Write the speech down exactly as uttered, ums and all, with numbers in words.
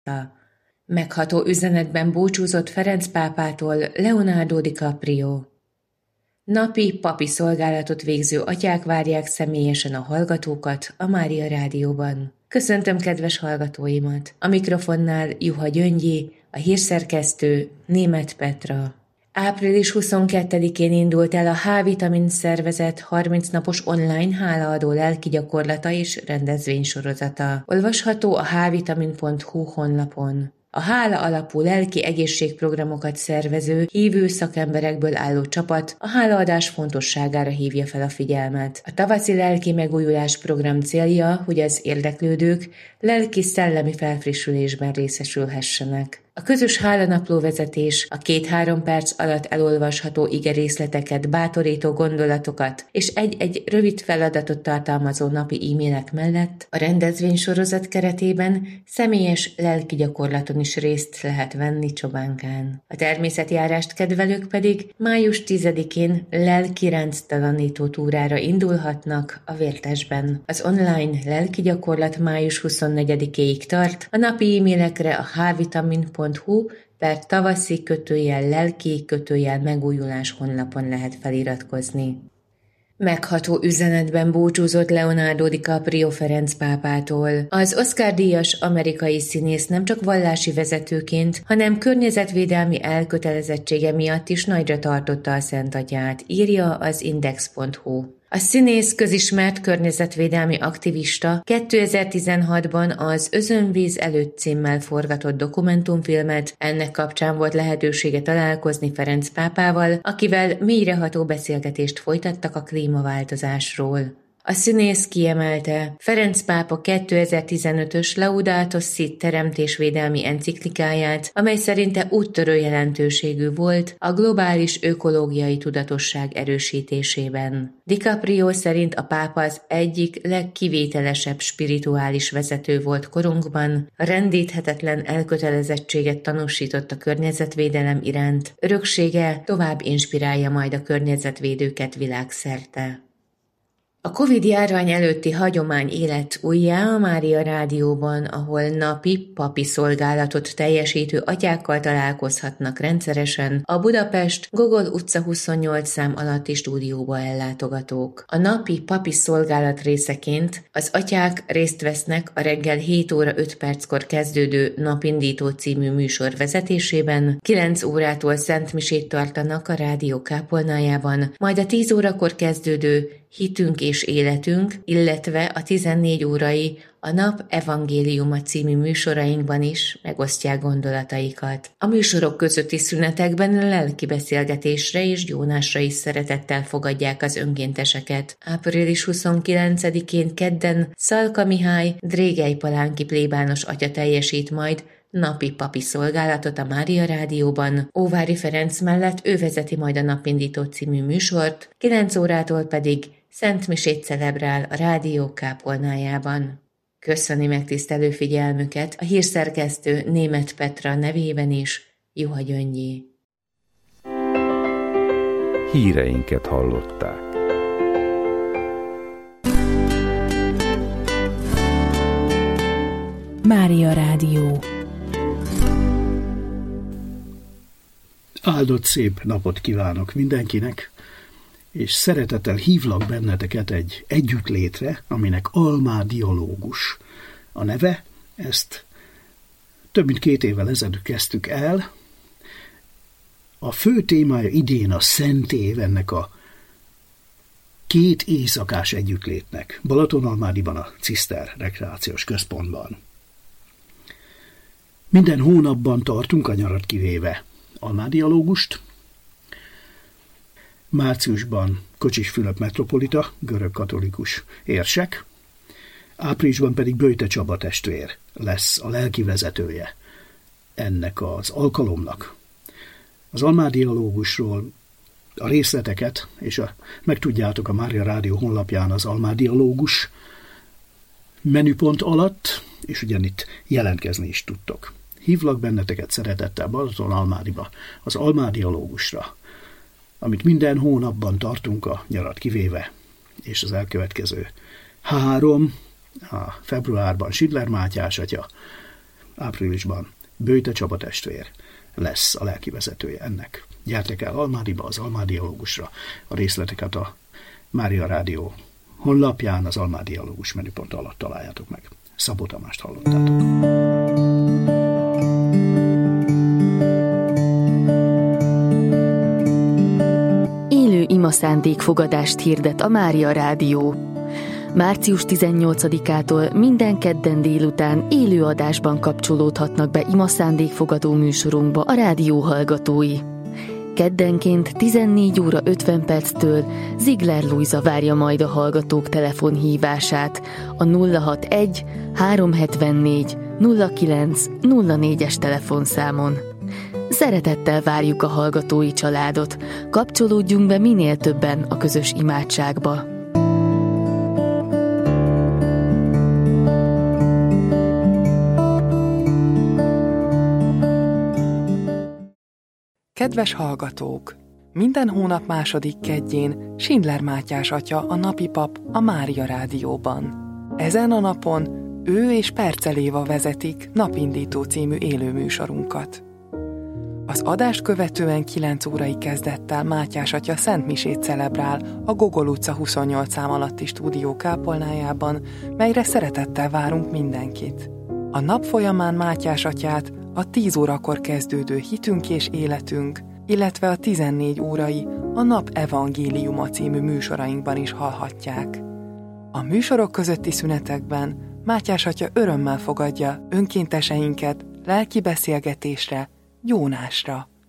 Megható üzenetben búcsúzott Ferenc pápától Leonardo DiCaprio. Napi papi szolgálatot végző atyák várják személyesen a hallgatókat a Mária Rádióban. Köszöntöm kedves hallgatóimat! A mikrofonnál Juha Gyöngyi, a hírszerkesztő Németh Petra. április huszonkettedikén indult el a H-vitamin szervezet harminc napos online hálaadó lelki gyakorlata és rendezvénysorozata. Olvasható a hvitamin pont hu honlapon. A hála alapú lelki egészségprogramokat szervező, hívő szakemberekből álló csapat a hálaadás fontosságára hívja fel a figyelmet. A tavaszi lelki megújulás program célja, hogy az érdeklődők lelki-szellemi felfrissülésben részesülhessenek. A közös hálanapló vezetés a két-három perc alatt elolvasható igerészleteket, bátorító gondolatokat és egy-egy rövid feladatot tartalmazó napi e-mailek mellett a rendezvénysorozat keretében személyes lelki gyakorlaton is részt lehet venni Csobánkán. A természetjárást kedvelők pedig május tizedikén lelki rendtalanító túrára indulhatnak a Vértesben. Az online lelki gyakorlat május huszonnegyedikéig tart, a napi e-mailekre a hvitamin pont hu per tavaszi kötőjel lelki kötőjel megújulás honlapon lehet feliratkozni. Megható üzenetben búcsúzott Leonardo DiCaprio Ferenc pápától. Az Oscar-díjas amerikai színész nem csak vallási vezetőként, hanem környezetvédelmi elkötelezettsége miatt is nagyra tartotta a Szent Atyát, írja az index pont hu. A színész közismert környezetvédelmi aktivista kétezer-tizenhatban az Özönvíz előtt címmel forgatott dokumentumfilmet, ennek kapcsán volt lehetősége találkozni Ferenc pápával, akivel mélyreható beszélgetést folytattak a klímaváltozásról. A színész kiemelte, Ferenc pápa kétezer-tizenötös Laudato Si teremtésvédelmi enciklikáját, amely szerinte úttörő jelentőségű volt a globális ökológiai tudatosság erősítésében. DiCaprio szerint a pápa az egyik legkivételesebb spirituális vezető volt korunkban, rendíthetetlen elkötelezettséget tanúsított a környezetvédelem iránt, öröksége tovább inspirálja majd a környezetvédőket világszerte. A Covid-járvány előtti hagyomány élet újjá a Mária Rádióban, ahol napi papi szolgálatot teljesítő atyákkal találkozhatnak rendszeresen a Budapest Gogol utca huszonnyolc szám alatti stúdióba ellátogatók. A napi papi szolgálat részeként az atyák részt vesznek a reggel hét óra öt perckor kezdődő Napindító című műsor vezetésében, kilenc órától szentmisét tartanak a rádió kápolnájában, majd a tíz órakor kezdődő Hitünk és életünk, illetve a tizennégy órai a Nap Evangéliuma című műsorainkban is megosztják gondolataikat. A műsorok közötti szünetekben lelki beszélgetésre és gyónásra is szeretettel fogadják az önkénteseket. április huszonkilencedikén kedden Szalka Mihály Drégely Palánki plébános atya teljesít majd napi papi szolgálatot a Mária Rádióban. Óvári Ferenc mellett ő vezeti majd a Napindító című műsort, kilenc órától pedig szentmisét celebrál a rádió kápolnájában. Köszöni megtisztelő figyelmüket a hírszerkesztő Németh Petra nevében is, Juha Gyöngyi. Híreinket hallották. Mária Rádió. Áldott szép napot kívánok mindenkinek, és szeretettel hívlak benneteket egy együttlétre, aminek Almá Dialógus a neve. Ezt több mint két évvel ezelőtt kezdtük el. A fő témája idén a Szent Év ennek a két éjszakás együttlétnek, Balatonalmádiban a Ciszter Rekreációs Központban. Minden hónapban tartunk, a nyarat kivéve, Almá Dialógust. Márciusban Kocsis Fülöp metropolita, görög katolikus érsek, áprilisban pedig Böjte Csaba testvér lesz a lelki vezetője ennek az alkalomnak. Az Almá Dialógusról a részleteket, és a, megtudjátok a Mária Rádió honlapján az Almá Dialógus menüpont alatt, és ugyanitt jelentkezni is tudtok. Hívlak benneteket szeretettel Balatonalmádiba, az Almá Dialógusra, amit minden hónapban tartunk, a nyarat kivéve, és az elkövetkező három, a februárban Sidler Mátyás atya, áprilisban Böjte Csaba testvér lesz a lelkivezetője ennek. Gyertek el Almádiba, az Almádiológusra. A részleteket a Mária Rádió honlapján, az Almádiológus menüpont alatt találjátok meg. Szabó Tamást hallottátok. Élő imaszándékfogadást hirdet a Mária Rádió. március tizennyolcadikától minden kedden délután élő adásban kapcsolódhatnak be imaszándékfogadó műsorunkba a rádió hallgatói. Keddenként tizennégy óra ötven perctől Ziegler Lujza várja majd a hallgatók telefonhívását a nulla hatvanegy háromszázhetvennégy nulla kilenc nulla négyes telefonszámon. Szeretettel várjuk a hallgatói családot, kapcsolódjunk be minél többen a közös imádságba. Kedves hallgatók! Minden hónap második kedjén Schindler Mátyás atya, a napi pap a Mária Rádióban. Ezen a napon ő és Percel Éva vezetik Napindító című élőműsorunkat. Az adást követően kilenc órai kezdettel Mátyás atya szentmisét celebrál a Gogol utca huszonnyolc szám alatti stúdió kápolnájában, melyre szeretettel várunk mindenkit. A nap folyamán Mátyás atyát a tíz órakor kezdődő Hitünk és életünk, illetve a tizennégy órai a Nap Evangéliuma című műsorainkban is hallhatják. A műsorok közötti szünetekben Mátyás atya örömmel fogadja önkénteseinket lelki beszélgetésre, gyónásra.